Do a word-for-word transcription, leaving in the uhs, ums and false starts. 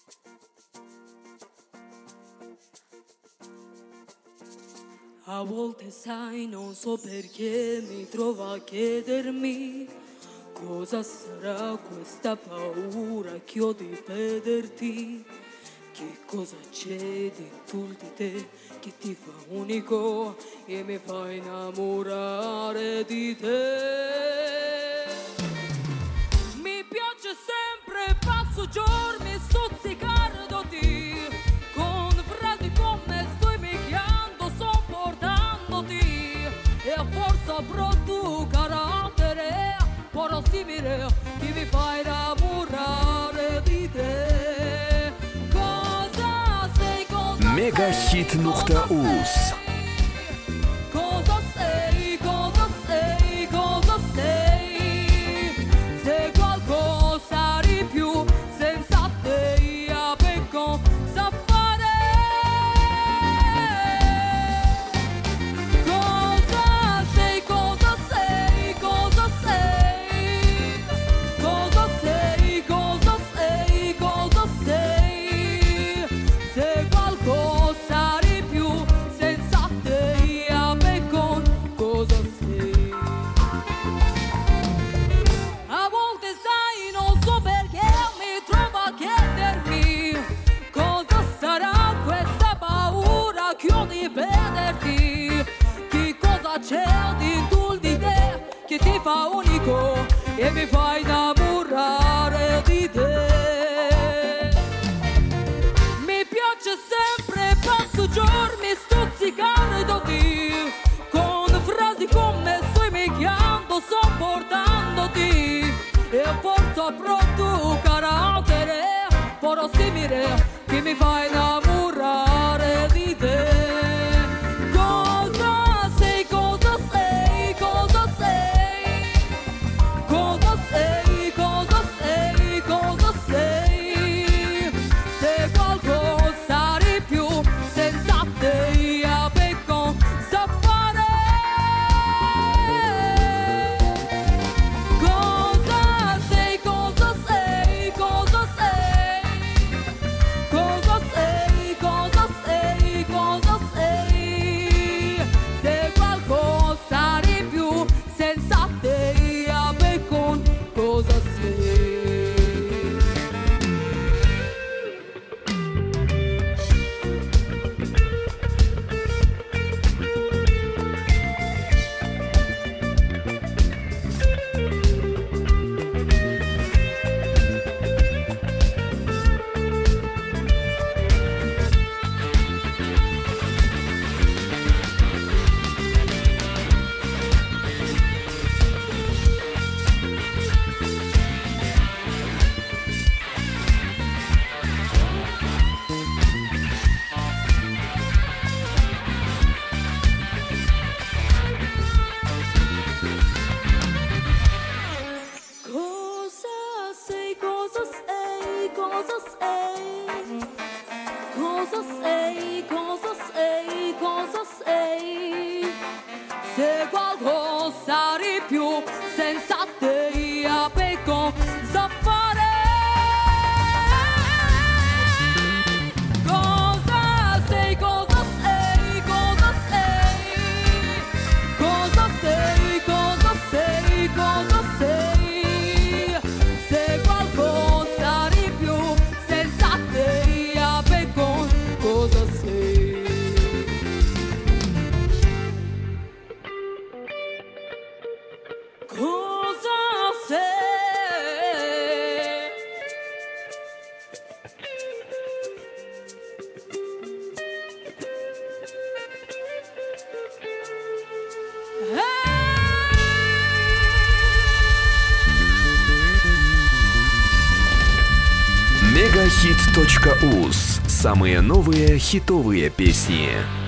A volte sai, non so perché mi trovo a chiedermi cosa sarà questa paura che ho di perderti. Che cosa c'è dentro di te che ti fa unico e mi fa innamorare di te. Mi piace sempre, passo giorni stuzzicandoti con frasi come stai picchiando, sopportandoti, e a forza avrò tu carattere però simile che mi fa innamorare di te. Мегахит нукта уз. Cosa sei, cosa sei, cosa sei? Se qualcosa di più senza te avrei cosa fare? Cosa sei, cosa sei, cosa sei? Cosa sei, cosa sei, cosa sei? Se qualcosa di più senza te avrei con cosa sei? A volte sai, non so perché mi trovo a chiedermi cosa sarà questa paura che ho di perderti. Che cosa c'è dentro di te che ti fa unico e mi fa innamorare di te. Mi piace sempre, passo giorni stuzzicandoti con frasi come stai picchiando, sopportandoti, e a forza avrò tu carattere però simile che mi fa innamorare di te. Cosa sei, cosa sei, cosa sei? Cosa sei, cosa sei, cosa sei? Se qualcosa di più senza te avrei cosa fare? Cosa sei, cosa sei, cosa sei? Cosa sei, cosa sei, cosa sei? Se qualcosa di più senza te avrei con cosa sei? Cosa sei, cosa sei, cosa sei? Cosa sei, cosa sei, cosa sei? Se qualcosa di più senza te avrei cosa fare? Cosa sei, cosa sei, cosa sei? Cosa sei, cosa sei, cosa sei? Se qualcosa di più senza te avrei con cosa sei? Cosa sei? мегахит точка уз. Самые новые хитовые песни.